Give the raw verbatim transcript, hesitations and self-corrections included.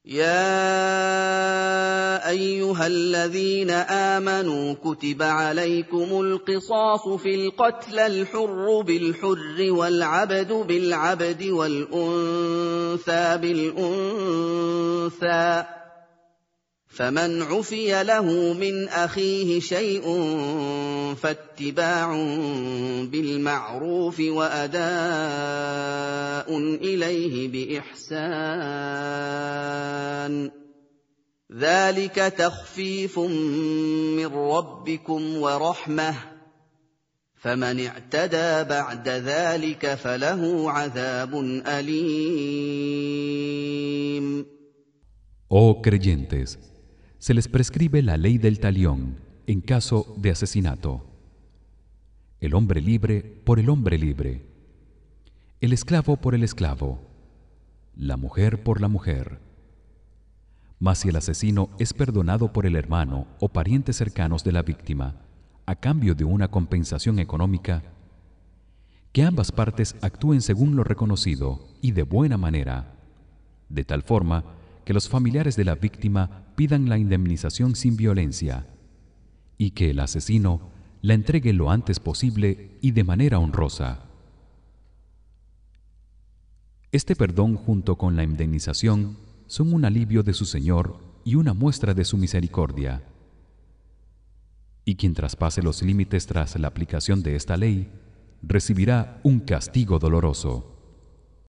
يا ايها الذين امنوا كتب عليكم القصاص في القتلى الحر بالحر والعبد بالعبد والانثى بالانثى فمن عفي له من اخيه شيء فاتباع بالمعروف واداء اليه باحسان ذلك تخفيف من ربكم ورحمه فمن اعتدى بعد ذلك فله عذاب اليم. Oh creyentes, se les prescribe la ley del talión en caso de asesinato. El hombre libre por el hombre libre, el esclavo por el esclavo, la mujer por la mujer. Mas si el asesino es perdonado por el hermano o parientes cercanos de la víctima a cambio de una compensación económica, que ambas partes actúen según lo reconocido y de buena manera, de tal forma que los familiares de la víctima pidan la indemnización sin violencia y que el asesino la entregue lo antes posible y de manera honrosa. Este perdón junto con la indemnización son un alivio de su Señor y una muestra de su misericordia. Y quien traspase los límites tras la aplicación de esta ley recibirá un castigo doloroso.